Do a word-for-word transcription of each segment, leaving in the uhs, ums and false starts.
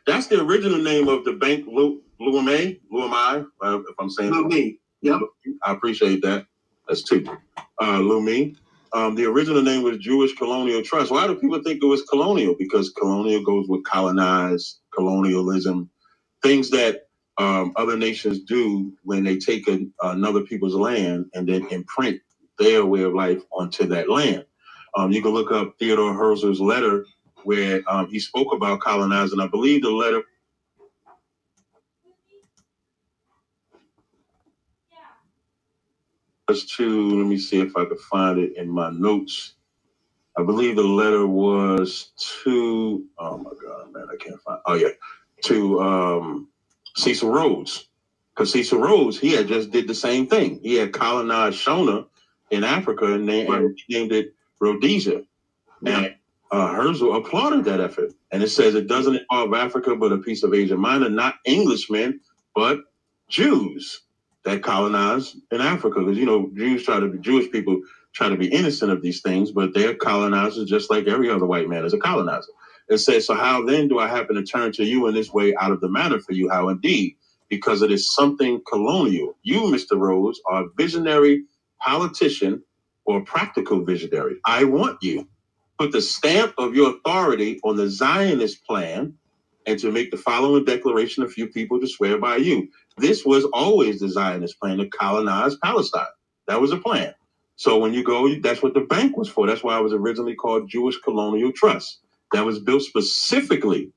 That's the original name of the bank, Lummi, Lummi, uh, if I'm saying Lummi. Yep. I appreciate that. That's two. Uh, Lummi. Um, the original name was Jewish Colonial Trust. Why do people think it was colonial? Because colonial goes with colonize, colonialism, things that um, other nations do when they take a, another people's land and then imprint their way of life onto that land. Um, you can look up Theodore Herzl's letter where um, he spoke about colonizing. I believe the letter was to, let me see if I could find it in my notes. I believe the letter was to, oh my God, man, I can't find, oh yeah, to um, Cecil Rhodes. Because Cecil Rhodes, he had just did the same thing. He had colonized Shona in Africa and, they, right. and named it Rhodesia. Yeah. And uh, Herzl applauded that effort. And it says it doesn't involve Africa, but a piece of Asia Minor, not Englishmen, but Jews that colonized in Africa. Because, you know, Jews try to be, Jewish people try to be innocent of these things, but they're colonizers just like every other white man is a colonizer. It says, so how then do I happen to turn to you in this way out of the matter for you? How indeed? Because it is something colonial. You, Mister Rhodes, are a visionary politician or practical visionary. I want you. Put the stamp of your authority on the Zionist plan and to make the following declaration a few people to swear by you. This was always the Zionist plan, to colonize Palestine. That was a plan. So when you go, that's what the bank was for. That's why it was originally called Jewish Colonial Trust. That was built specifically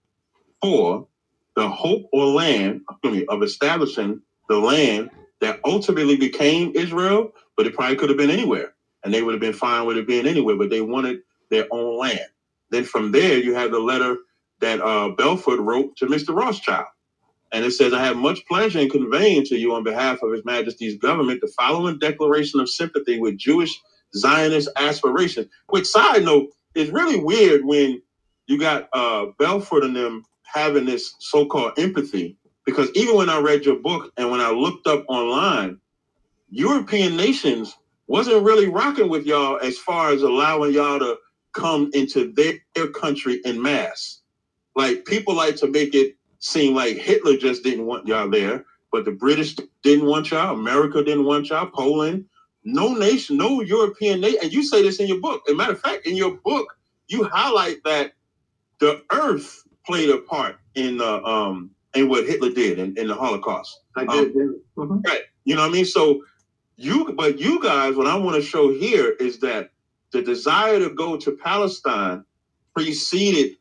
for the hope or land of establishing the land that ultimately became Israel, but it probably could have been anywhere. And they would have been fine with it being anywhere, but they wanted their own land. Then from there, you have the letter that uh, Belford wrote to Mister Rothschild. And it says, I have much pleasure in conveying to you on behalf of His Majesty's government the following declaration of sympathy with Jewish Zionist aspirations. Which, side note, is really weird when you got uh, Belford and them having this so-called empathy, because even when I read your book and when I looked up online, European nations wasn't really rocking with y'all as far as allowing y'all to come into their, their country en masse. Like, people like to make it seem like Hitler just didn't want y'all there, but the British didn't want y'all, America didn't want y'all, Poland, no nation, no European nation. And you say this in your book. As a matter of fact, in your book, you highlight that the earth played a part in uh, um in what Hitler did in, in the Holocaust. I did. Um, mm-hmm. Right. You know what I mean? So you, but you guys, what I want to show here is that the desire to go to Palestine preceded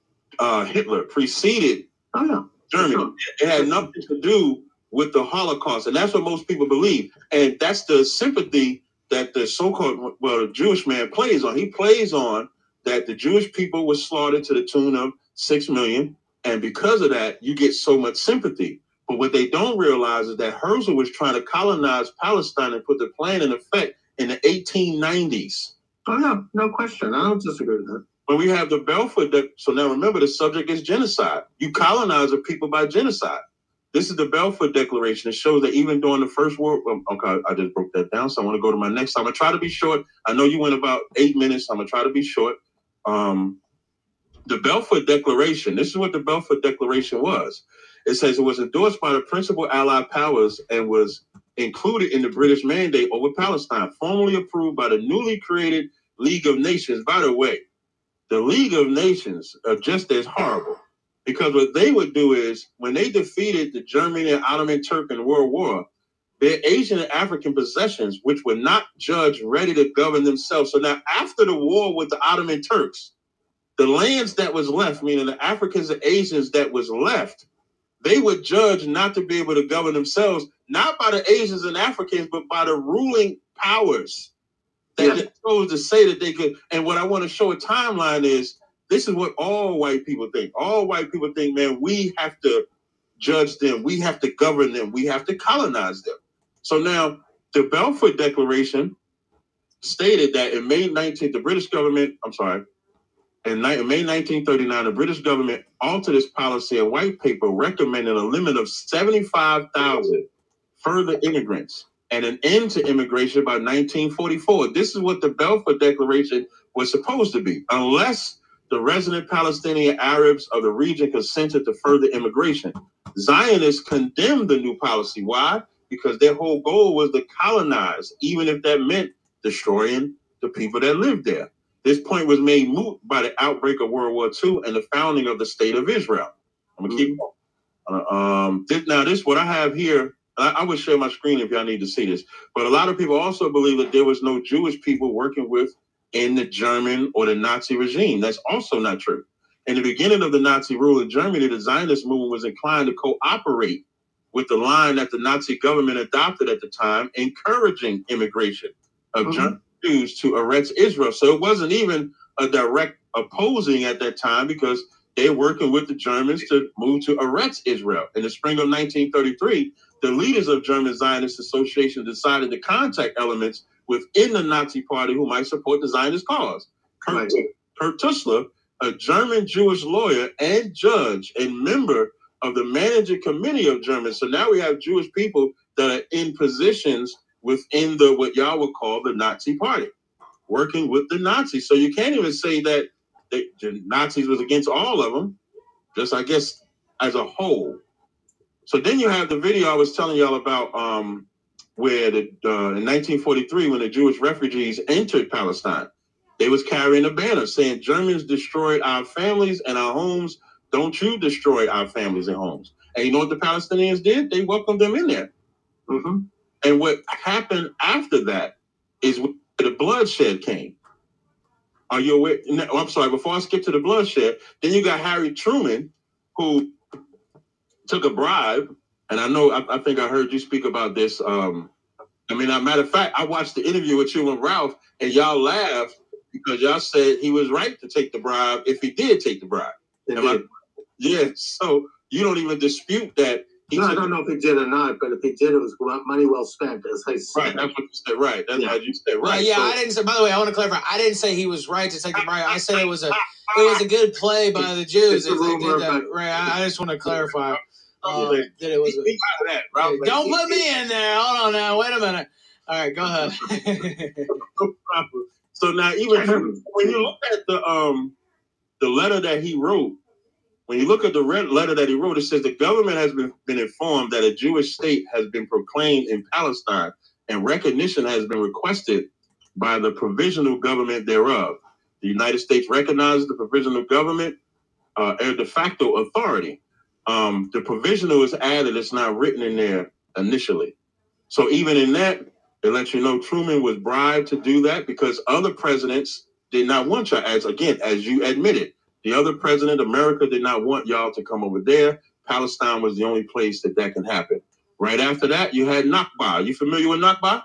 uh, Hitler, preceded oh, yeah. Germany. Sure. It had nothing to do with the Holocaust, and that's what most people believe. And that's the sympathy that the so-called, well, the Jewish man plays on. He plays on that the Jewish people were slaughtered to the tune of six million, and because of that, you get so much sympathy. But what they don't realize is that Herzl was trying to colonize Palestine and put the plan in effect in the eighteen nineties. Oh, no, no question. I don't disagree with that. But we have the Belfort, De- so now remember, the subject is genocide. You colonize a people by genocide. This is the Belfort Declaration. It shows that even during the First World, um, okay, I just broke that down, so I want to go to my next. I'm going to try to be short. I know you went about eight minutes. I'm going to try to be short. Um, the Belfort Declaration, this is what the Belfort Declaration was. It says it was endorsed by the principal Allied powers and was included in the British Mandate over Palestine, formally approved by the newly created League of Nations. By the way, the League of Nations are just as horrible, because what they would do is when they defeated the German and Ottoman Turk in World War, their Asian and African possessions, which were not judged ready to govern themselves. So now after the war with the Ottoman Turks, the lands that was left, meaning the Africans and Asians that was left, they would judge not to be able to govern themselves, not by the Asians and Africans, but by the ruling powers that yeah. chose to say that they could. And what I want to show a timeline is, this is what all white people think. All white people think, man, we have to judge them. We have to govern them. We have to colonize them. So now the Balfour Declaration stated that in May nineteenth, the British government, I'm sorry, in May nineteen thirty-nine, the British government altered its policy and white paper recommending a limit of seventy-five thousand further immigrants and an end to immigration by nineteen forty-four. This is what the Balfour Declaration was supposed to be. Unless the resident Palestinian Arabs of the region consented to further immigration. Zionists condemned the new policy. Why? Because their whole goal was to colonize, even if that meant destroying the people that lived there. This point was made moot by the outbreak of World War Two and the founding of the State of Israel. I'm gonna keep going. Uh, um, this, now, this what I have here. I, I would share my screen if y'all need to see this. But a lot of people also believe that there was no Jewish people working with in the German or the Nazi regime. That's also not true. In the beginning of the Nazi rule in Germany, the Zionist movement was inclined to cooperate with the line that the Nazi government adopted at the time, encouraging immigration of mm-hmm. German Jews to Eretz Israel. So it wasn't even a direct opposing at that time because they're working with the Germans to move to Eretz Israel. In the spring of nineteen thirty-three, the leaders of German Zionist Association decided to contact elements within the Nazi party who might support the Zionist cause. Kurt, right. Kurt Tussler, a German Jewish lawyer and judge and member of the managing committee of Germans. So now we have Jewish people that are in positions within the what y'all would call the Nazi party, working with the Nazis. So you can't even say that the, the Nazis was against all of them, just I guess as a whole. So then you have the video I was telling y'all about um, where the, uh, in nineteen forty-three, when the Jewish refugees entered Palestine, they was carrying a banner saying, Germans destroyed our families and our homes. Don't you destroy our families and homes. And you know what the Palestinians did? They welcomed them in there. Mm-hmm. And what happened after that is when the bloodshed came. Are you aware? No, I'm sorry, before I skip to the bloodshed, then you got Harry Truman, who took a bribe. And I know, I, I think I heard you speak about this. Um, I mean, as a matter of fact, I watched the interview with you and Ralph, and y'all laughed because y'all said he was right to take the bribe if he did take the bribe. I, yeah, so you don't even dispute that. He no, I don't know if he did or not, but if he did, it was money well spent, as I said. Right, that's what you said, right. That's yeah. how you said, right. Well, yeah, so, I didn't say, by the way, I want to clarify, I didn't say he was right to take the bribe. I said it was a it was a good play by the Jews. If they did that, right, I, I just want to clarify uh, that it was a, that, right? Don't put me in there. Hold on now. Wait a minute. All right, go ahead. No problem. So now, even when you look at the um the letter that he wrote, when you look at the red letter that he wrote, it says the government has been, been informed that a Jewish state has been proclaimed in Palestine and recognition has been requested by the provisional government thereof. The United States recognizes the provisional government uh, as de facto authority. Um, the provisional is added, it's not written in there initially. So even in that, it lets you know Truman was bribed to do that because other presidents did not want y'all, as again, as you admitted. The other president, America, did not want y'all to come over there. Palestine was the only place that that can happen. Right after that, you had Nakba. You familiar with Nakba?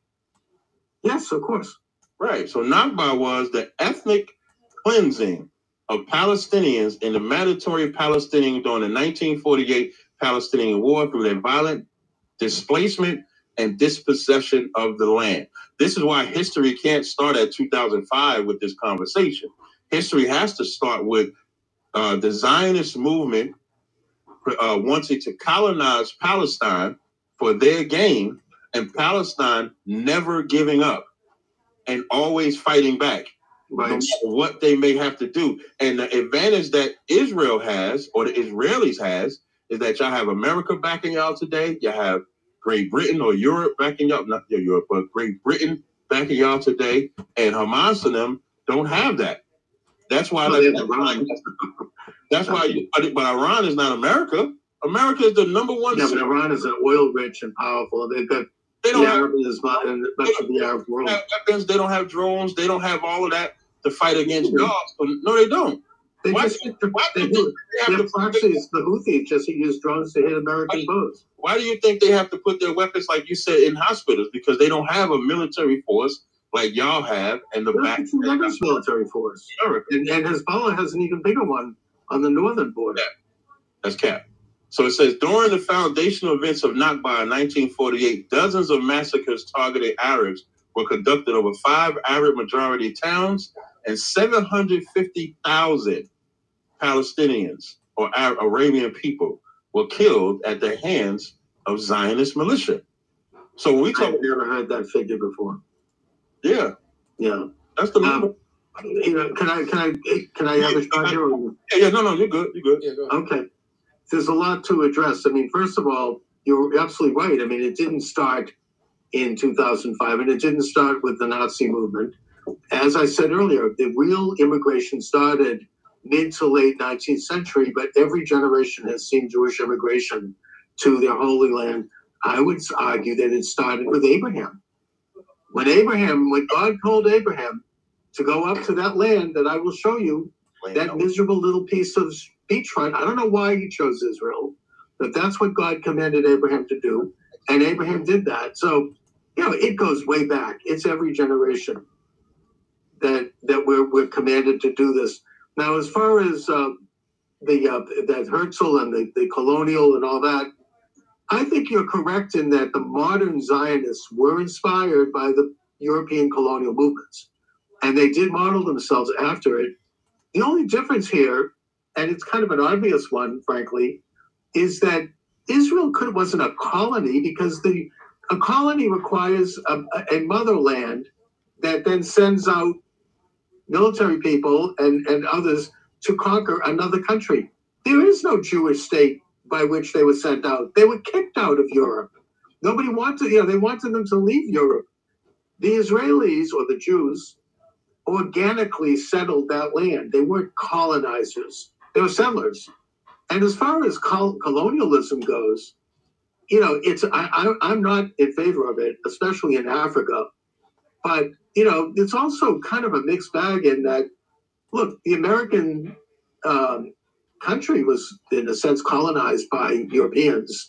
Yes, of course. Right. So Nakba was the ethnic cleansing of Palestinians in the mandatory Palestinian during the nineteen forty-eight Palestinian War through their violent displacement and dispossession of the land. This is why history can't start at two thousand five with this conversation. History has to start with uh, the Zionist movement uh, wanting to colonize Palestine for their gain, and Palestine never giving up and always fighting back, right, no matter what they may have to do. And the advantage that Israel has, or the Israelis has, is that y'all have America backing y'all today. You have Great Britain or Europe backing y'all, not Europe, but Great Britain backing y'all today, and Hamas and them don't have that. That's why. Oh, that's, Iran. that's why. You, but, but Iran is not America. America is the number one. Yeah, but Iran is oil rich and powerful. They've got they don't the have, Arab is not in much of the Arab world. They don't have weapons. They don't have drones. They don't have all of that to fight against mm-hmm. God. No, they don't. They why, just the, why they, they, they have proxies. The Houthis just use drones to hit American why, boats. Why do you think they have to put their weapons, like you said, in hospitals? Because they don't have a military force like y'all have, and the well, back. It's another military force. And, and Hezbollah has an even bigger one on the northern border. Yeah. That's cap. So it says, during the foundational events of Nakba in nineteen forty-eight, dozens of massacres targeting Arabs were conducted over five Arab-majority towns, and seven hundred fifty thousand Palestinians or Arabian people were killed at the hands of Zionist militia. So when we talk, I've never heard that figure before. Yeah, yeah, that's the number. Um, you know, can I can I can I have a shot here? Yeah, yeah, no, no, you're good, you're good. Yeah, go ahead. Okay, there's a lot to address. I mean, first of all, you're absolutely right. I mean, it didn't start in two thousand five, and it didn't start with the Nazi movement. As I said earlier, the real immigration started mid to late nineteenth century, but every generation has seen Jewish immigration to their Holy Land. I would argue that it started with Abraham. When Abraham, when God told Abraham to go up to that land that I will show you, that miserable little piece of beachfront, I don't know why he chose Israel, but that's what God commanded Abraham to do, and Abraham did that. So, you know, it goes way back. It's every generation that that we're we're commanded to do this. Now, as far as uh, the uh, that Herzl and the, the colonial and all that, I think you're correct in that the modern Zionists were inspired by the European colonial movements, and they did model themselves after it. The only difference here, and it's kind of an obvious one, frankly, is that Israel could wasn't a colony because the a colony requires a, a motherland that then sends out military people and, and others to conquer another country. There is no Jewish state by which they were sent out. They were kicked out of Europe. Nobody wanted, you know, they wanted them to leave Europe. The Israelis or the Jews organically settled that land. They weren't colonizers. They were settlers. And as far as col- colonialism goes, you know, it's I, I, I'm not in favor of it, especially in Africa. But, you know, it's also kind of a mixed bag in that, look, the American um, country was, in a sense, colonized by Europeans,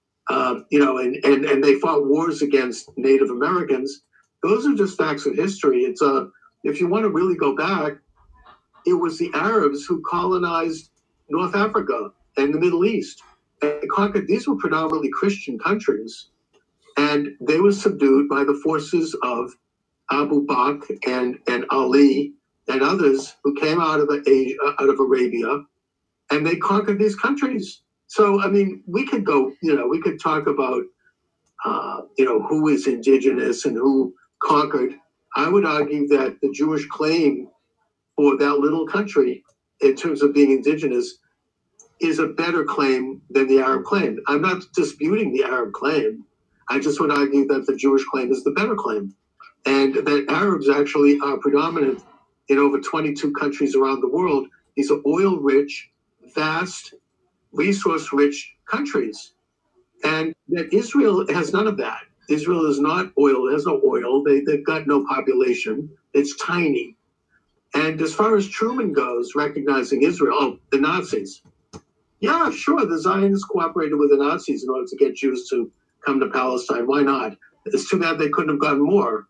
um, you know, and, and, and they fought wars against Native Americans. Those are just facts of history. It's a, if you want to really go back, it was the Arabs who colonized North Africa and the Middle East. And they conquered, these were predominantly Christian countries, and they were subdued by the forces of Abu Bakr and, and Ali and others who came out of Asia, out of Arabia, and they conquered these countries. So, I mean, we could go, you know, we could talk about, uh, you know, who is indigenous and who conquered. I would argue that the Jewish claim for that little country, in terms of being indigenous, is a better claim than the Arab claim. I'm not disputing the Arab claim. I just would argue that the Jewish claim is the better claim, and that Arabs actually are predominant in over twenty-two countries around the world. These are oil-rich, vast, resource-rich countries, and that Israel has none of that. Israel is not oil. It has no oil. They, they've got no population. It's tiny. And as far as Truman goes, recognizing Israel, oh, the Nazis. Yeah, sure, the Zionists cooperated with the Nazis in order to get Jews to come to Palestine. Why not? It's too bad they couldn't have gotten more.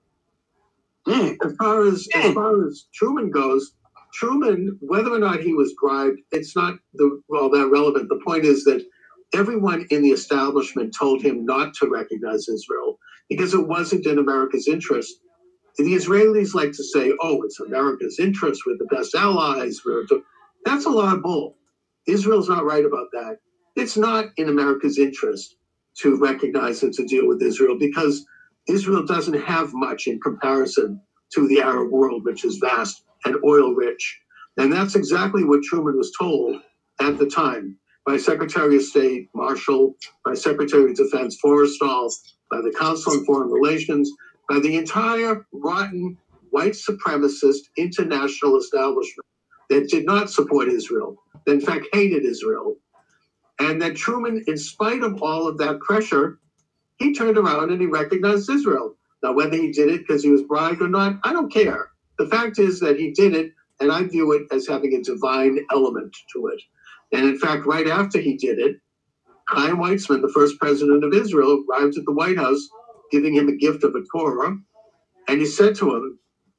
Mm. As far as mm. as far as Truman goes, Truman, whether or not he was bribed, it's not the, well that relevant. The point is that everyone in the establishment told him not to recognize Israel because it wasn't in America's interest. The Israelis like to say, "Oh, it's America's interest. We're the best allies." We're to... That's a lot of bull. Israel's not right about that. It's not in America's interest to recognize and to deal with Israel because Israel doesn't have much in comparison to the Arab world, which is vast and oil-rich. And that's exactly what Truman was told at the time by Secretary of State Marshall, by Secretary of Defense Forrestal, by the Council on Foreign Relations, by the entire rotten white supremacist international establishment that did not support Israel, that in fact hated Israel. And that Truman, in spite of all of that pressure, he turned around and he recognized Israel. Now, whether he did it because he was bribed or not, I don't care. The fact is that he did it, and I view it as having a divine element to it. And in fact, right after he did it, Chaim Weizmann, the first president of Israel, arrived at the White House, giving him a gift of a Torah, and he said to him,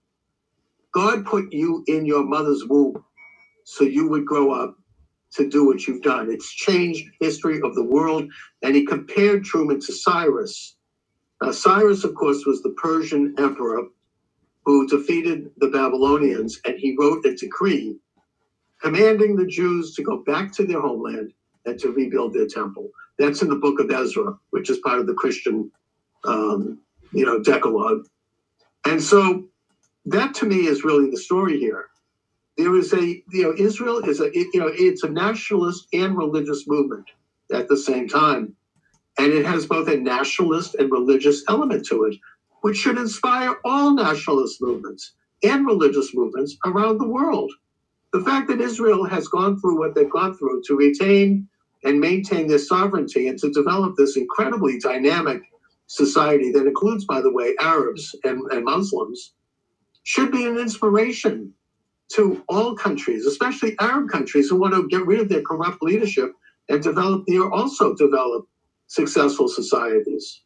God put you in your mother's womb so you would grow up to do what you've done. It's changed history of the world. And he compared Truman to Cyrus. Now, Cyrus, of course, was the Persian emperor who defeated the Babylonians, and he wrote a decree commanding the Jews to go back to their homeland and to rebuild their temple. That's in the book of Ezra, which is part of the Christian, um, you know, Decalogue. And so that to me is really the story here. There is a, you know, Israel is a, it, you know, it's a nationalist and religious movement at the same time. And it has both a nationalist and religious element to it, which should inspire all nationalist movements and religious movements around the world. The fact that Israel has gone through what they've gone through to retain and maintain their sovereignty and to develop this incredibly dynamic society that includes, by the way, Arabs and, and Muslims, should be an inspiration to all countries, especially Arab countries who want to get rid of their corrupt leadership and develop their also develop successful societies.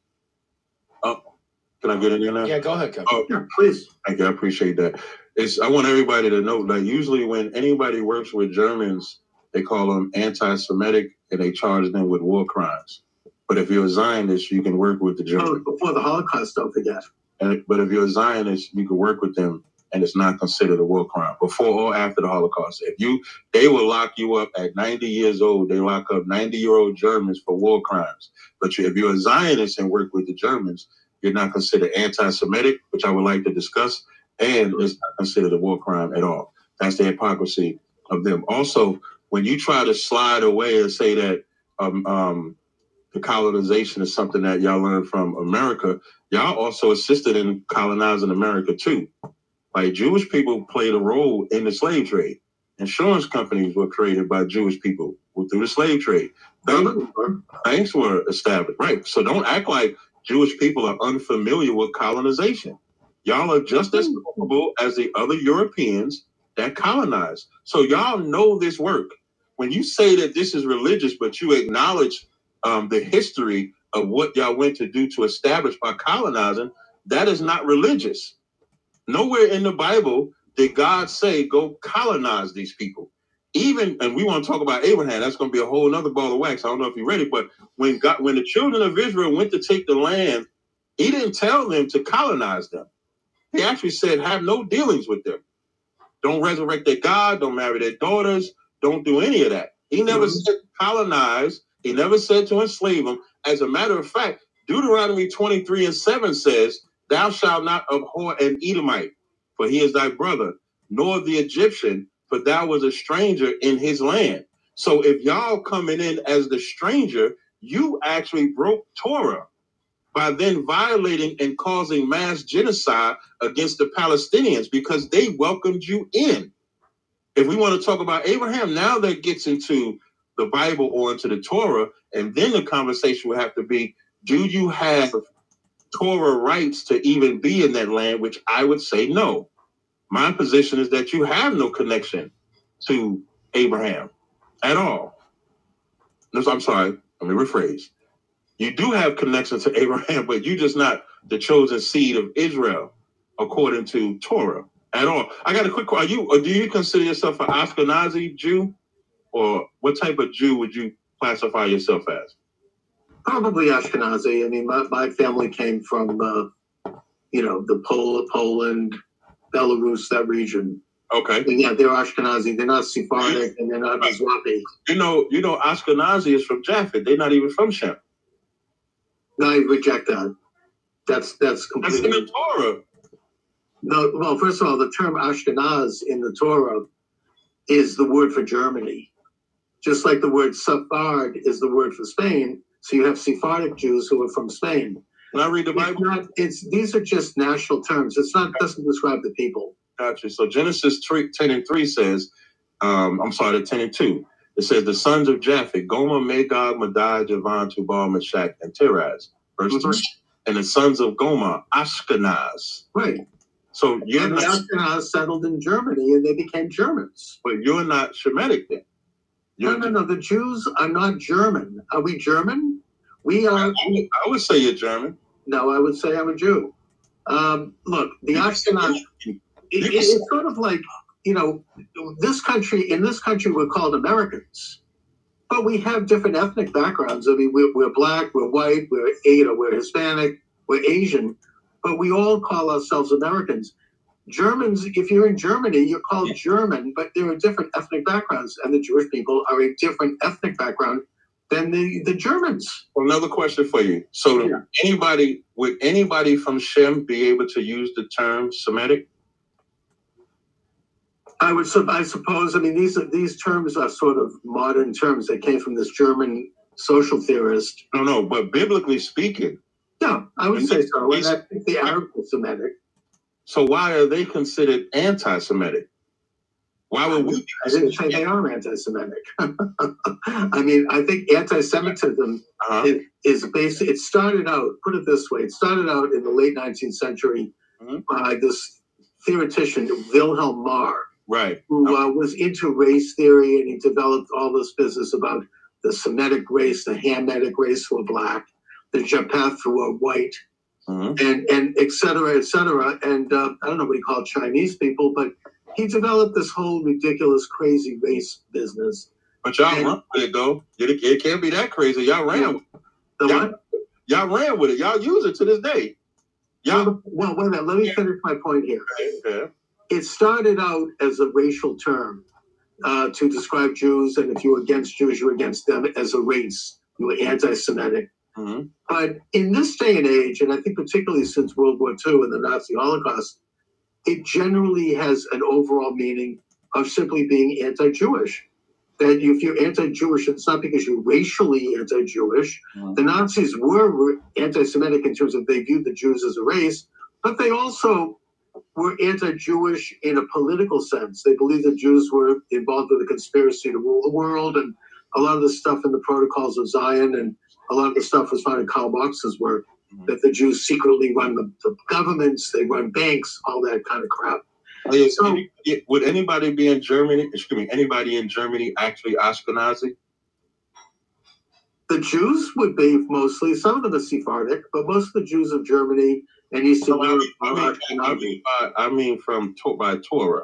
Oh, can I get in there now? Yeah, go ahead, Kevin. Oh, yeah, please. Thank you. I appreciate that. It's, I want everybody to know that usually when anybody works with Germans, they call them anti-Semitic and they charge them with war crimes. But if you're a Zionist, you can work with the Germans. Oh, before the Holocaust, don't forget. And, but if you're a Zionist, you can work with them and it's not considered a war crime before or after the Holocaust. If you, they will lock you up at ninety years old. They lock up ninety year old Germans for war crimes. But you, if you're a Zionist and work with the Germans, you're not considered anti-Semitic, which I would like to discuss, and it's not considered a war crime at all. That's the hypocrisy of them. Also, when you try to slide away and say that um, um, the colonization is something that y'all learned from America, y'all also assisted in colonizing America too. Like Jewish people played a role in the slave trade. Insurance companies were created by Jewish people through the slave trade. Banks, banks were established, right? So don't act like Jewish people are unfamiliar with colonization. Y'all are just as capable as the other Europeans that colonized. So y'all know this work. When you say that this is religious, but you acknowledge um, the history of what y'all went to do to establish by colonizing, that is not religious. Nowhere in the Bible did God say, go colonize these people. Even, and we want to talk about Abraham, that's going to be a whole nother ball of wax. I don't know if you're ready, but when God, when the children of Israel went to take the land, he didn't tell them to colonize them. He actually said, have no dealings with them. Don't resurrect their God, don't marry their daughters, don't do any of that. He never mm-hmm. said colonize, he never said to enslave them. As a matter of fact, Deuteronomy twenty-three and seven says, thou shalt not abhor an Edomite, for he is thy brother, nor the Egyptian, for thou was a stranger in his land. So if y'all coming in as the stranger, you actually broke Torah by then violating and causing mass genocide against the Palestinians because they welcomed you in. If we want to talk about Abraham, now that gets into the Bible or into the Torah, and then the conversation will have to be, do you have Torah rights to even be in that land, which I would say no. My position is that you have no connection to Abraham at all. No, I'm sorry, let me rephrase. You do have connection to Abraham, but you're just not the chosen seed of Israel according to Torah at all. I got a quick question. Are you, or do you consider yourself an Ashkenazi Jew? Or what type of Jew would you classify yourself as? Probably Ashkenazi. I mean, my, my family came from, uh, you know, the Pol- Poland, Belarus, that region. Okay. And yeah, they're Ashkenazi. They're not Sephardic, and they're not Mizrahi. You know, you know, Ashkenazi is from Japheth. They're not even from Shem. No, I reject that. That's that's completely. That's in the Torah. No, well, first of all, the term Ashkenaz in the Torah is the word for Germany, just like the word Sephard is the word for Spain. So you have Sephardic Jews who are from Spain. Can I read the Bible? It's not, it's, these are just national terms. It's not, doesn't describe the people. Gotcha. So Genesis ten and three says, um, I'm sorry, the ten and two. It says the sons of Japheth, Gomer, Magog, Madai, Javan, Tubal, Meshach, and Tiraz. Verse mm-hmm. three. And the sons of Gomer, Ashkenaz. Right. So you're and not, the Ashkenaz settled in Germany and they became Germans. But you're not Shemitic then. No, no, no. The Jews are not German. Are we German? We are. I would, I would say you're German. No, I would say I'm a Jew. Um, look, the Ashkenaz, it, it, it's sort of like, you know, this country, in this country, we're called Americans. But we have different ethnic backgrounds. I mean, we're, we're black, we're white, we're, you know, we're Hispanic, we're Asian. But we all call ourselves Americans. Germans, if you're in Germany, you're called yeah. German, but there are different ethnic backgrounds, and the Jewish people are a different ethnic background than the, the Germans. Well, another question for you. So yeah. anybody, would anybody from Shem be able to use the term Semitic? I would, I suppose. I mean, these are, these terms are sort of modern terms. They came from this German social theorist. No, no, but biblically speaking, yeah, I would say so. And I think the Arabs are Semitic. So why are they considered anti-Semitic? Why would we? I didn't say they are anti-Semitic. I mean, I think anti-Semitism uh-huh. is, is basic. It started out, put it this way, it started out in the late nineteenth century mm-hmm. by this theoretician, Wilhelm Marr, right, who uh, was into race theory, and he developed all this business about the Semitic race, the Hamitic race who are black, the Japheth who are white, mm-hmm. and, and et cetera, et cetera. And uh, I don't know what he called Chinese people, but he developed this whole ridiculous, crazy race business. But y'all and, run with it, though. It, it can't be that crazy. Y'all ran with it. The y'all, what? Y'all ran with it. Y'all use it to this day. Y'all. Well, wait a minute. Let me finish my point here. Okay. It started out as a racial term uh, to describe Jews, and if you were against Jews, you were against them as a race. You were anti-Semitic. Mm-hmm. But in this day and age, and I think particularly since World War Two and the Nazi Holocaust, it generally has an overall meaning of simply being anti-Jewish. That if you're anti-Jewish, it's not because you're racially anti-Jewish. Mm-hmm. The Nazis were anti-Semitic in terms of they viewed the Jews as a race, but they also were anti-Jewish in a political sense. They believed that Jews were involved with a conspiracy to rule the world, and a lot of the stuff in the Protocols of Zion, and a lot of the stuff was found in Karl Marx's work, mm-hmm. that the Jews secretly run the, the governments, they run banks, all that kind of crap. Yeah, so, would anybody be in Germany, excuse me, anybody in Germany actually Ashkenazi? The Jews would be mostly, some of them are Sephardic, but most of the Jews of Germany and Eastern no, Europe I mean, are I mean, I mean, by, I mean from by Torah.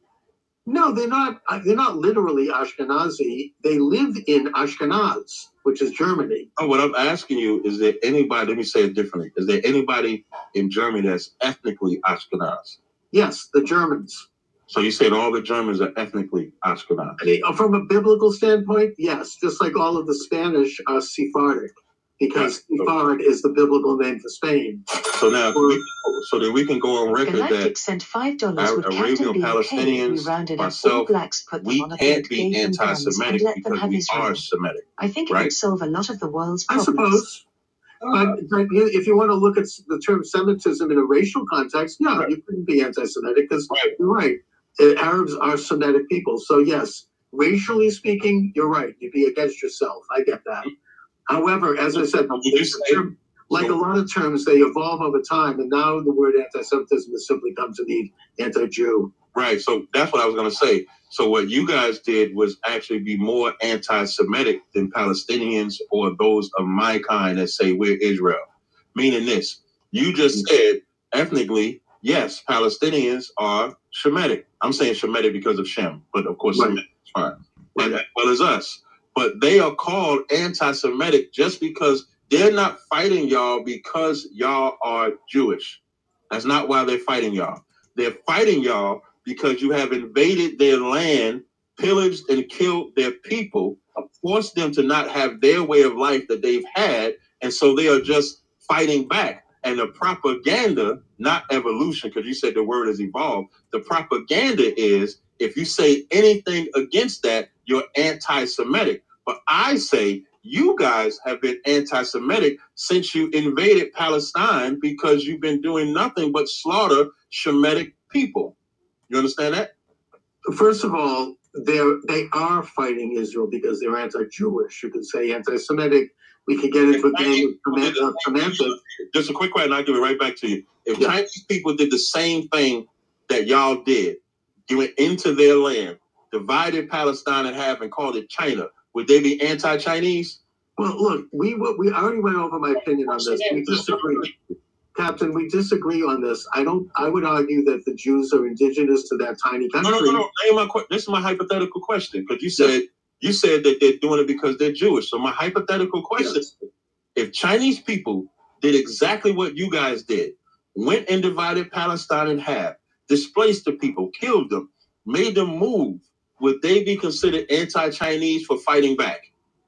No, they're not. They're not literally Ashkenazi. They live in Ashkenaz, which is Germany. Oh, what I'm asking you is there anybody? Let me say it differently. Is there anybody in Germany that's ethnically Ashkenaz? Yes, the Germans. So you said all the Germans are ethnically Ashkenaz? I mean, from a biblical standpoint, yes. Just like all of the Spanish are Sephardic, because right. Sephard is the biblical name for Spain. So now, or, we, so that we can go on record Galactic that sent five dollars with Arabian Palestinians, we myself, blacks put we on a can't boat, be anti-Semitic because we Israel. Are Semitic. I think it right? would solve a lot of the world's I problems. suppose. But, but if you want to look at the term Semitism in a racial context, yeah, right. you couldn't be anti-Semitic because right. you're right. Arabs are Semitic people. So yes, racially speaking, you're right. You'd be against yourself. I get that. Mm-hmm. However, as I said, term, like so, a lot of terms, they evolve over time. And now the word anti-Semitism has simply come to mean anti-Jew. Right. So that's what I was going to say. So what you guys did was actually be more anti-Semitic than Palestinians or those of my kind that say we're Israel. Meaning this, you just said ethnically, yes, Palestinians are Shemitic. I'm saying Shemitic because of Shem, but of course, right. Semitic is fine. Right. As well as us. But they are called anti-Semitic just because they're not fighting y'all because y'all are Jewish. That's not why they're fighting y'all. They're fighting y'all because you have invaded their land, pillaged and killed their people, forced them to not have their way of life that they've had, and so they are just fighting back. And the propaganda, not evolution, because you said the word has evolved, the propaganda is if you say anything against that, you're anti-Semitic. But I say you guys have been anti-Semitic since you invaded Palestine because you've been doing nothing but slaughter Shemitic people. You understand that? First of all, they're, they are fighting Israel because they're anti-Jewish. You could say anti-Semitic. We could get into a game of semantics. Just a quick question, I'll give it right back to you. If yeah. Chinese people did the same thing that y'all did, you went into their land, divided Palestine in half and called it China, would they be anti-Chinese? Well, look, we we already went over my opinion on this. We disagree. Captain, we disagree on this. I don't. I would argue that the Jews are indigenous to that tiny country. No, no, no. no. My, this is my hypothetical question because you said you said that they're doing it because they're Jewish. So my hypothetical question: yes. If Chinese people did exactly what you guys did, went and divided Palestine in half, displaced the people, killed them, made them move, would they be considered anti-Chinese for fighting back?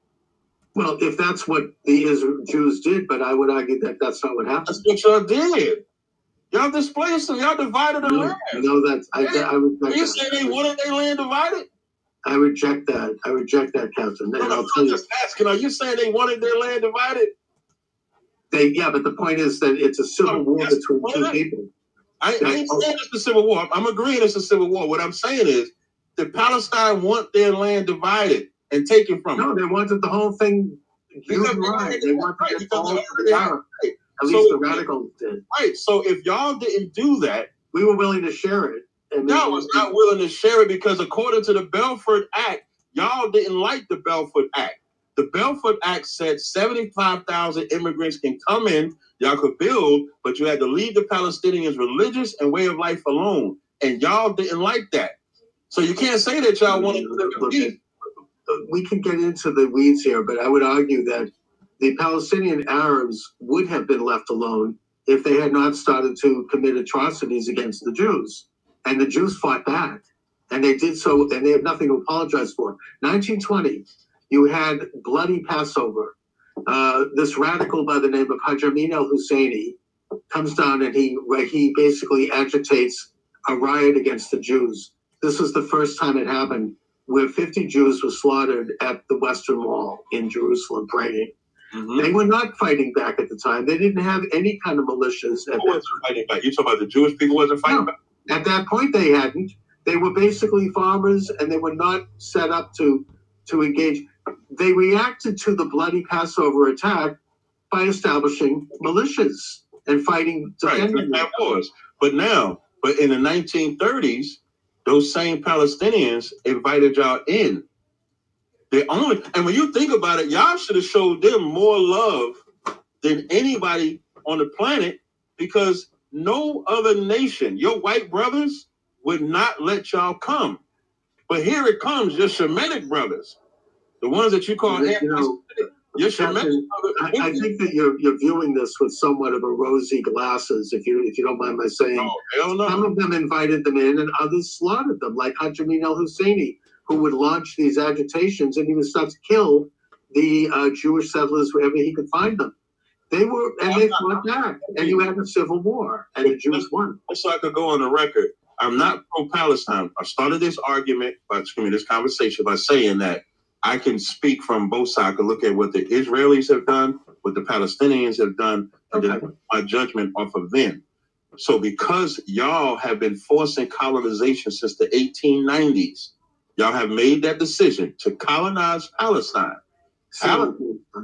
Well, if that's what the Israel Jews did, but I would argue that that's not what happened. That's what y'all did. Y'all displaced them. Y'all divided the no, land. No, that's I. I, I reject you that. saying they wanted their land divided? I reject that. I reject that, Captain. No, And no, I'll tell I'm you. just asking. Are you saying they wanted their land divided? They, yeah, but the point is that it's a civil Oh, war yes, between why two not? people. I, I ain't saying it's a civil war. I'm agreeing it's a civil war. What I'm saying is the Palestine want their land divided and taken from them. No, they wanted the whole thing Because unified. they They wanted right, it because all they to the already Arab. had- At So- least the radicals did. Right. So if y'all didn't do that, We were willing to share it. And y'all was not willing to share it because according to the Belfort Act, y'all didn't like the Belfort Act. The Belfort Act said seventy-five thousand immigrants can come in, y'all could build, but you had to leave the Palestinians' religious and way of life alone. And y'all didn't like that. So you can't say that y'all wanted to live in peace. We can get into the weeds here, but I would argue that the Palestinian Arabs would have been left alone if they had not started to commit atrocities against the Jews. And the Jews fought back. And they did so, and they have nothing to apologize for. nineteen twenty, you had bloody Passover. Uh, this radical by the name of Haj Amin al-Husseini comes down and he, he basically agitates a riot against the Jews. This was the first time it happened where fifty Jews were slaughtered at the Western Wall in Jerusalem praying. Mm-hmm. They were not fighting back at the time. They didn't have any kind of militias. At Who wasn't fighting back? You talking about the Jewish people wasn't fighting no. back? At that point, they hadn't. They were basically farmers, and they were not set up to to engage. They reacted to the bloody Passover attack by establishing militias and fighting. Right, that was. But now, but in the nineteen thirties, those same Palestinians invited y'all in. They only, and when you think about it, y'all should have showed them more love than anybody on the planet, because no other nation, your white brothers, would not let y'all come. But here it comes, your Shemitic brothers, the ones that you call you know, your Shemitic brothers. I, I think that you're you're viewing this with somewhat of a rosy glasses, if you if you don't mind my saying. No, hell no. Some of them invited them in, and others slaughtered them, like Haj Amin al-Husseini, who would launch these agitations, and he would start to kill the uh, Jewish settlers wherever he could find them. They were, and they fought back, and you had a civil war, and the Jews won. So I could go on the record. I'm not pro-Palestine. I started this argument, by, excuse me, this conversation by saying that I can speak from both sides. I can look at what the Israelis have done, what the Palestinians have done, and Okay. then my judgment off of them. So because y'all have been forcing colonization since the eighteen nineties, y'all have made that decision to colonize Palestine. So,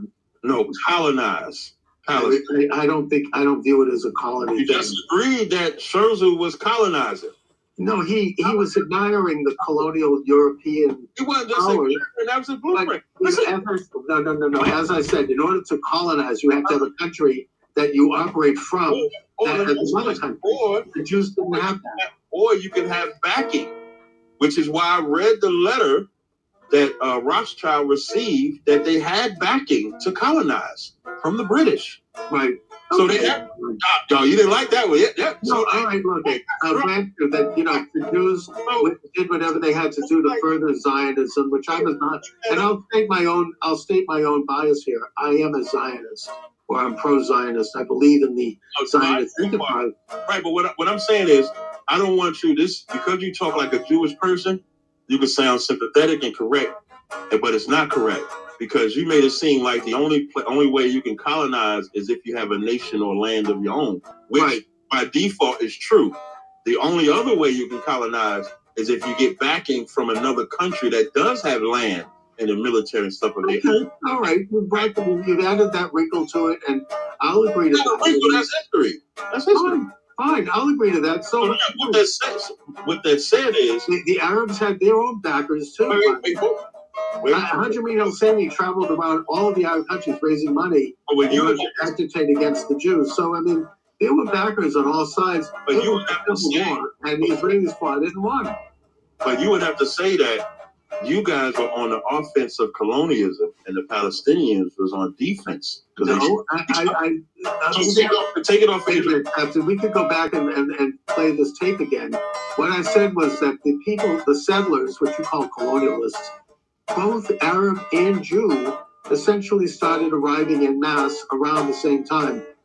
No, colonize. I, I don't think, I don't view it as a colony You thing. just agreed that Scherzer was colonizing. No, he, he was admiring the colonial European He wasn't just powers. saying that was his But, blueprint. you Listen, know, as I, no, no, no, no. As I said, in order to colonize, you have to have a country that you operate from. or, that or, has another country. or, The Jews didn't have that. or you can have backing, which is why I read the letter that uh, Rothschild received, that they had backing to colonize from the British. Right. So Okay. they had, no, you didn't like that one. Yeah, yeah. No, So all right, look, I'll grant you that, you know, the Jews did whatever they had to do to further Zionism, which I was not. And I'll state my own, I'll state my own bias here. I am a Zionist, or I'm pro-Zionist. I believe in the Zionist enterprise. Right, but what, I- what I'm saying is, I don't want you, this, because you talk like a Jewish person, you can sound sympathetic and correct, but it's not correct. Because you made it seem like the only pl- only way you can colonize is if you have a nation or land of your own, which Right. by default is true. The only other way you can colonize is if you get backing from another country that does have land and the military and stuff like that. Okay, all right, you've brought the- you've added that wrinkle to it, and I'll agree to No, that. that's history. That's history. Fine, fine, I'll agree to that. So What that says, what that said is, the, the Arabs had their own backers too. wait, wait, wait, wait, Uh, Haj Amin al-Husseini traveled around all of the Arab countries raising money but when in order you, to agitate against the Jews. So, I mean, there were backers on all sides. But It you was would have a to civil say- war, and the Israelis fought it and won. but you would have to say that you guys were on the offensive colonialism and the Palestinians was on defense. No, I, I, I, I So take, off, take it off wait a Israel. minute, Captain. We could go back and, and, and play this tape again. What I said was that the people, the settlers, what you call colonialists, both Arab and Jew, essentially started arriving en masse around the same time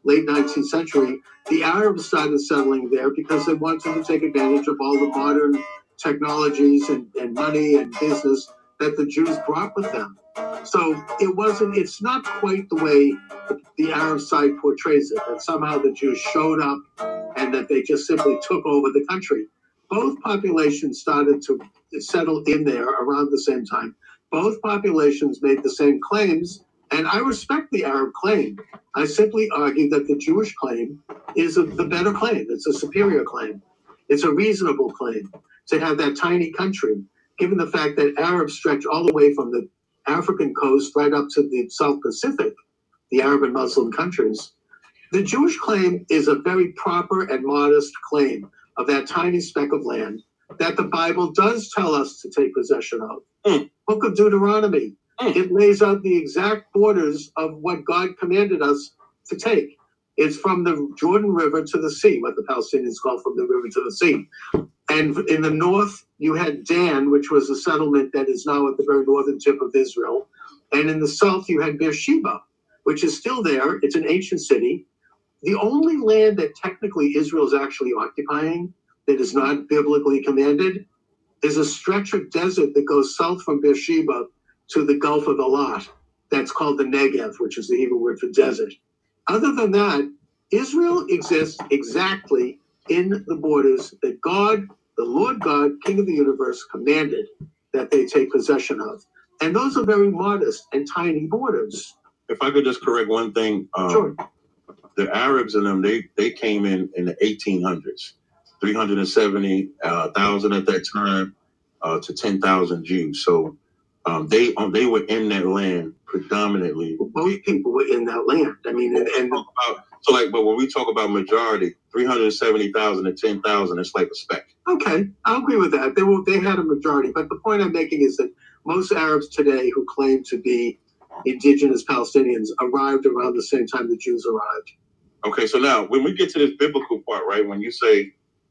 late nineteenth century, the Arabs started settling there because they wanted to take advantage of all the modern technologies and, and money and business that the Jews brought with them. So it wasn't, it's not quite the way the Arab side portrays it, that somehow the Jews showed up and that they just simply took over the country. Both populations started to settle in there around the same time. Both populations made the same claims, and I respect the Arab claim. I simply argue that the Jewish claim is a, the better claim. It's a superior claim. It's a reasonable claim to have that tiny country, given the fact that Arabs stretch all the way from the African coast right up to the South Pacific, the Arab and Muslim countries. The Jewish claim is a very proper and modest claim of that tiny speck of land that the Bible does tell us to take possession of. Mm. Book of Deuteronomy, mm. it lays out the exact borders of what God commanded us to take. It's from the Jordan River to the sea, what the Palestinians call from the river to the sea. And in the north, you had Dan, which was a settlement that is now at the very northern tip of Israel. And in the south, you had Beersheba, which is still there. It's an ancient city. The only land that technically Israel is actually occupying that is not biblically commanded is a stretch of desert that goes south from Beersheba to the Gulf of Elat. That's called the Negev, which is the Hebrew word for desert. Other than that, Israel exists exactly in the borders that God, the Lord God, King of the universe, commanded that they take possession of. And those are very modest and tiny borders. If I could just correct one thing. Um, sure. The Arabs and them, they, they came in in the eighteen hundreds, three hundred seventy thousand at that time uh, to ten thousand Jews. So um, they um, they were in that land predominantly. Most people were in that land. I mean, and, and about, so like, but when we talk about majority, three hundred seventy thousand to ten thousand, it's like a speck. Okay, I'll agree with that. They were they had a majority, but the point I'm making is that most Arabs today who claim to be indigenous Palestinians arrived around the same time the Jews arrived. Okay, so now when we get to this biblical part, right, when you say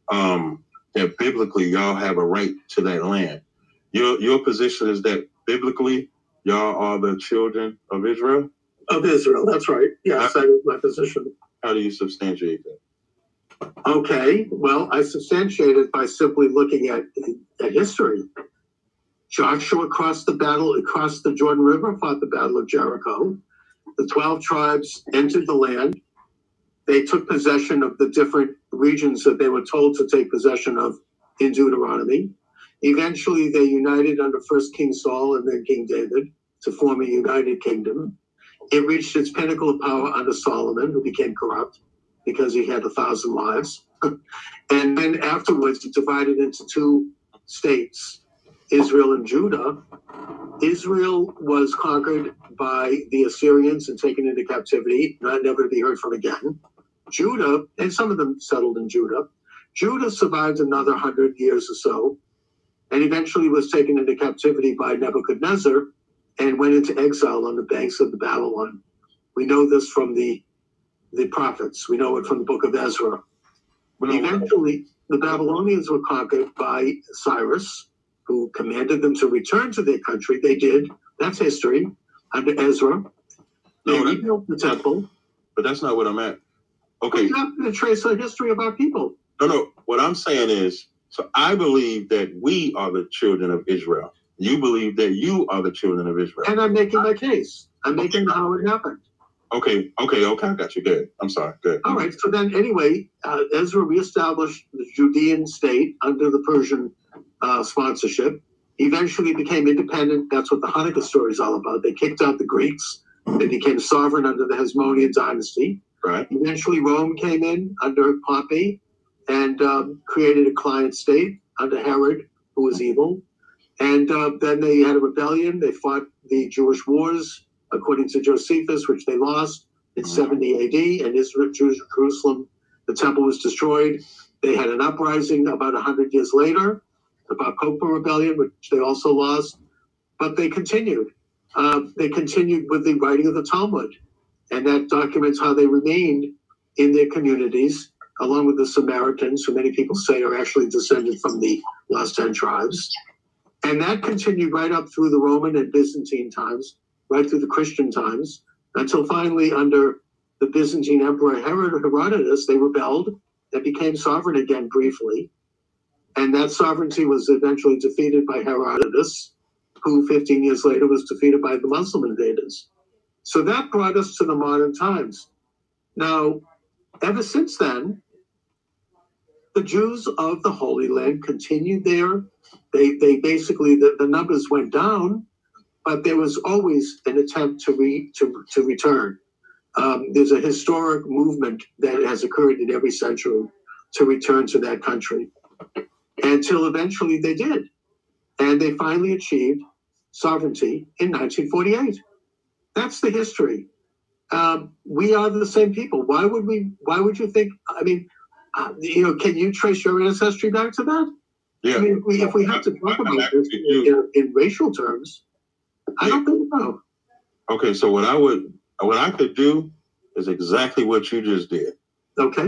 um, that biblically y'all have a right to that land, your your position is that biblically y'all are the children of Israel? Of Israel, that's right. Yes, that is my position. How do you substantiate that? Okay, well, I substantiate it by simply looking at, at history. Joshua crossed the battle, across the Jordan River, fought the Battle of Jericho. The twelve tribes entered the land. They took possession of the different regions that they were told to take possession of in Deuteronomy. Eventually, they united under first King Saul and then King David to form a united kingdom. It reached its pinnacle of power under Solomon, who became corrupt because he had a thousand wives. And then afterwards, it divided into two states, Israel and Judah. Israel was conquered by the Assyrians and taken into captivity, not never to be heard from again. Judah, and some of them settled in Judah. Judah survived another hundred years or so, and eventually was taken into captivity by Nebuchadnezzar and went into exile on the banks of the Babylon. We know this from the, the prophets. We know it from the book of Ezra. But eventually, the Babylonians were conquered by Cyrus, who commanded them to return to their country. They did. That's history. Under Ezra. They no, rebuilt the temple. But that's not what I'm at. Okay. You have to trace a history of our people. No, no. What I'm saying is, so I believe that we are the children of Israel. You believe that you are the children of Israel. And I'm making my case. I'm making okay. how it happened. Okay, okay, okay. I got you. Good. I'm sorry. Good. All right. So then, anyway, uh, Ezra reestablished the Judean state under the Persian uh, sponsorship. Eventually became independent. That's what the Hanukkah story is all about. They kicked out the Greeks. They became sovereign under the Hasmonean dynasty. Right. Eventually, Rome came in under Pompey and um, created a client state under Herod, who was evil. And uh, then they had a rebellion. They fought the Jewish wars, according to Josephus, which they lost in seventy A D. And Israel, Jerusalem, the temple was destroyed. They had an uprising about one hundred years later, the Bar Kokhba rebellion, which they also lost. But they continued. Uh, they continued with the writing of the Talmud. And that documents how they remained in their communities, along with the Samaritans, who many people say are actually descended from the last ten tribes. And that continued right up through the Roman and Byzantine times, right through the Christian times, until finally under the Byzantine Emperor Herod Herodotus, they rebelled. They became sovereign again briefly. And that sovereignty was eventually defeated by Herodotus, who fifteen years later was defeated by the Muslim invaders. So that brought us to the modern times. Now, ever since then, the Jews of the Holy Land continued there. They, they basically, the, the numbers went down, but there was always an attempt to, re, to, to return. Um, there's a historic movement that has occurred in every century to return to that country, until eventually they did. And they finally achieved sovereignty in nineteen forty-eight. That's the history. Um, we are the same people. Why would we, why would you think, I mean, uh, you know, can you trace your ancestry back to that? Yeah. I mean, if we, if we have to talk about this in, in racial terms, I don't think so. Okay, so what I would, what I could do is exactly what you just did. Okay.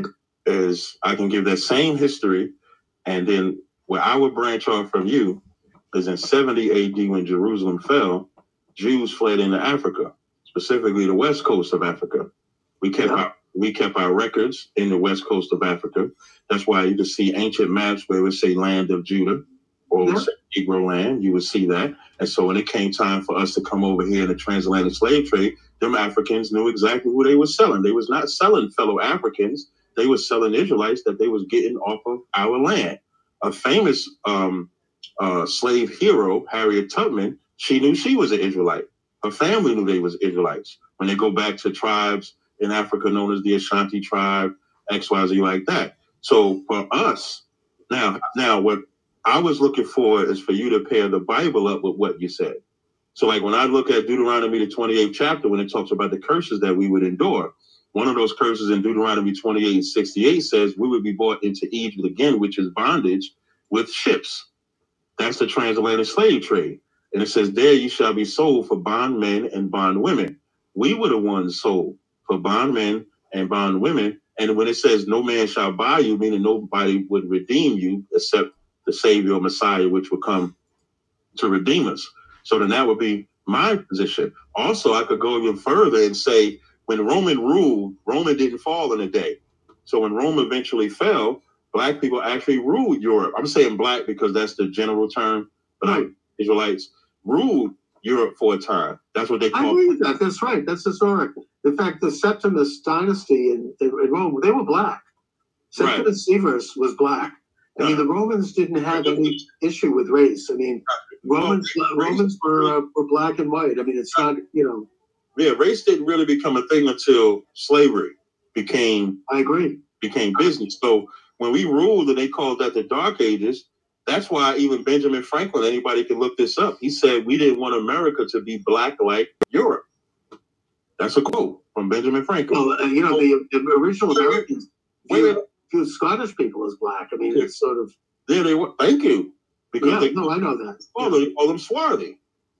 Is I can give that same history, and then where I would branch off from you is in seventy A D when Jerusalem fell, Jews fled into Africa, specifically the west coast of Africa. We kept yeah. our we kept our records in the west coast of Africa. That's why you can see ancient maps where it would say land of Judah or yeah. Negro land. You would see that. And so when it came time for us to come over here in the transatlantic slave trade, them Africans knew exactly who they were selling. They was not selling fellow Africans. They were selling Israelites that they was getting off of our land. A famous um, uh, slave hero, Harriet Tubman, she knew she was an Israelite. Her family knew they was Israelites. When they go back to tribes in Africa known as the Ashanti tribe, X Y Z like that. So for us, now, now what I was looking for is for you to pair the Bible up with what you said. So like when I look at Deuteronomy, the twenty-eighth chapter, when it talks about the curses that we would endure, one of those curses in Deuteronomy twenty-eight and sixty-eight says we would be brought into Egypt again, which is bondage with ships. That's the transatlantic slave trade. And it says, there you shall be sold for bondmen and bondwomen. We were the ones sold for bondmen and bondwomen. And when it says no man shall buy you, meaning nobody would redeem you except the Savior or Messiah, which would come to redeem us. So then that would be my position. Also, I could go even further and say, when Roman ruled, Roman didn't fall in a day. So when Rome eventually fell, black people actually ruled Europe. I'm saying black because that's the general term, but right. Israelites ruled Europe for a time. That's what they call it. I agree with that. That's right. That's historic. In fact, the Septimus dynasty in, in, in Rome, they were black. Septimus right. Severus was black. I mean, the Romans didn't have any issue with race. I mean, Romans well, Romans were uh, were black and white. I mean, it's not, you know. Yeah, race didn't really become a thing until slavery became. I agree. Became business. So when we ruled, and they called that the Dark Ages. That's why even Benjamin Franklin, anybody can look this up. He said we didn't want America to be black like Europe. That's a quote from Benjamin Franklin. Well, uh, you know, the, the original Americans viewed, viewed Scottish people as black. I mean, it's sort of. Yeah, they were. Thank you. Because yeah, they, no, I know that. Oh, yeah. They call them swarthy.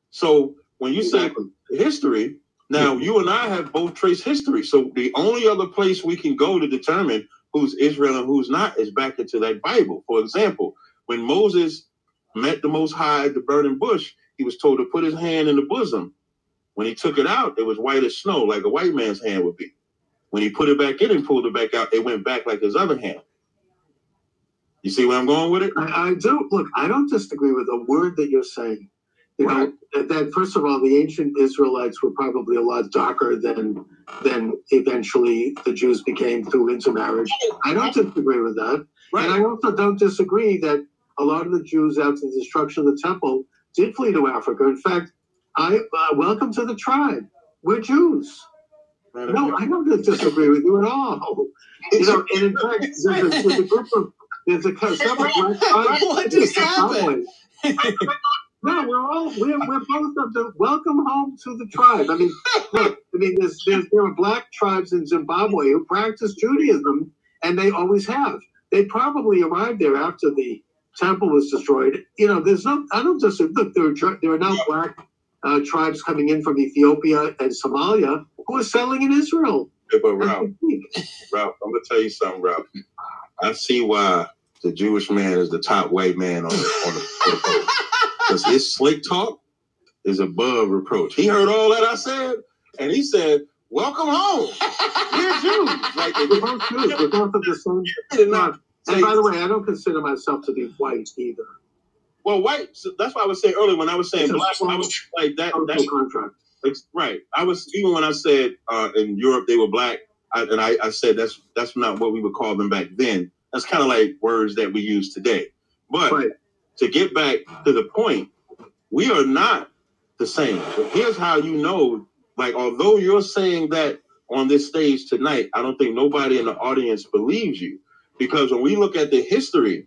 So when you exactly. say history, now yeah. you and I have both traced history. So the only other place we can go to determine who's Israel and who's not is back into that Bible. For example, when Moses met the Most High at the burning bush, he was told to put his hand in the bosom. When he took it out, it was white as snow, like a white man's hand would be. When he put it back in and pulled it back out, it went back like his other hand. You see where I'm going with it? I, I do. Look, I don't disagree with a word that you're saying. You right. know, that, that first of all, the ancient Israelites were probably a lot darker than than eventually the Jews became through intermarriage. I don't disagree with that. Right. And I also don't disagree that a lot of the Jews after the destruction of the temple did flee to Africa. In fact, I uh, welcome to the tribe. We're Jews. Man, no, I don't disagree with you at all. You know, and in fact, there's a, there's a group of there's a several black tribes. What just happened? No, we're all we're we're both of the welcome home to the tribe. I mean, look, I mean, there's, there's there are black tribes in Zimbabwe who practice Judaism, and they always have. They probably arrived there after the temple was destroyed. You know, there's no. I don't just look. There are there are now black uh, tribes coming in from Ethiopia and Somalia who are settling in Israel. Yeah, but Ralph, Ralph, I'm gonna tell you something, Ralph. I see why the Jewish man is the top white man on the on the, on the post. Because his slick talk is above reproach. He heard all that I said, and he said, welcome home. We're Jews. Like, We're both Jews. We're both of the same. They did not And say, by the way, I don't consider myself to be white either. well, white. So that's why I was saying earlier when I was saying It's a black, I was like that. social That's contract. it's, right. I was even when I said uh, in Europe they were black, I, and I, I said that's that's not what we would call them back then. That's kind of like words that we use today. But Right. to get back to the point, we are not the same. But here's how you know. Like, although you're saying that on this stage tonight, I don't think nobody in the audience believes you. Because when we look at the history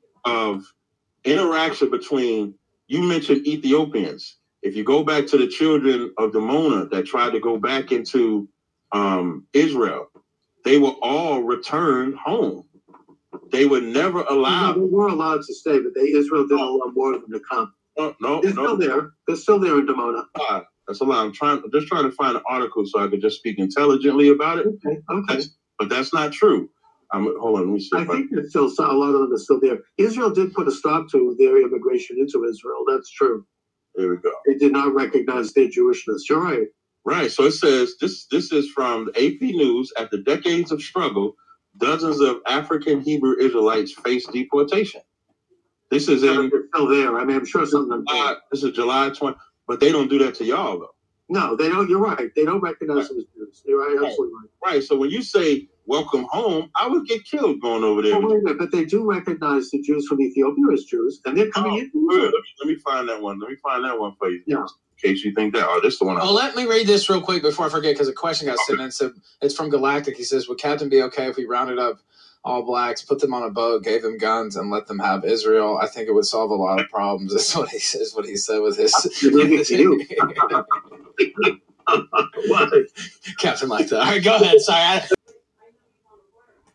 of interaction between, you mentioned Ethiopians. If you go back to the children of Damona that tried to go back into um, Israel, they were all returned home. They were never allowed. No, they were allowed to stay, but they Israel didn't allow more of them to come. No, no, They're no. still there. They're still there in Damona. Ah, that's a lie. I'm trying. I'm just trying to find an article so I could just speak intelligently about it. Okay, okay. That's, but that's not true. I'm, hold on, let me see. I if think there's still a lot of them are still there. Israel did put a stop to their immigration into Israel. That's true. I, there we go. They did not recognize their Jewishness. You're right. Right. So it says this. This is from A P News. After decades of struggle, dozens of African Hebrew Israelites face deportation. This is in. They're still there. I mean, I'm sure some of them. July, this is July twentieth. But they don't do that to y'all though. No, they don't. You're right. They don't recognize them as Jews. You're right. Absolutely right. Right. So when you say welcome home, I would get killed going over there. Well, wait a minute, but they do recognize the Jews from Ethiopia as Jews, and they're coming Oh, in. good. Let me, let me find that one. Let me find that one for you. Yeah. In case you think that, oh, this is the one. Oh, let me read this real quick before I forget, because a question got sent in. So it's from Galactic. He says, "Would Captain be okay if we rounded up all blacks, put them on a boat, gave them guns, and let them have Israel? I think it would solve a lot of problems." That's what he says. What he said with his Maybe to you. What? Captain like that. All right, go ahead. Sorry. I,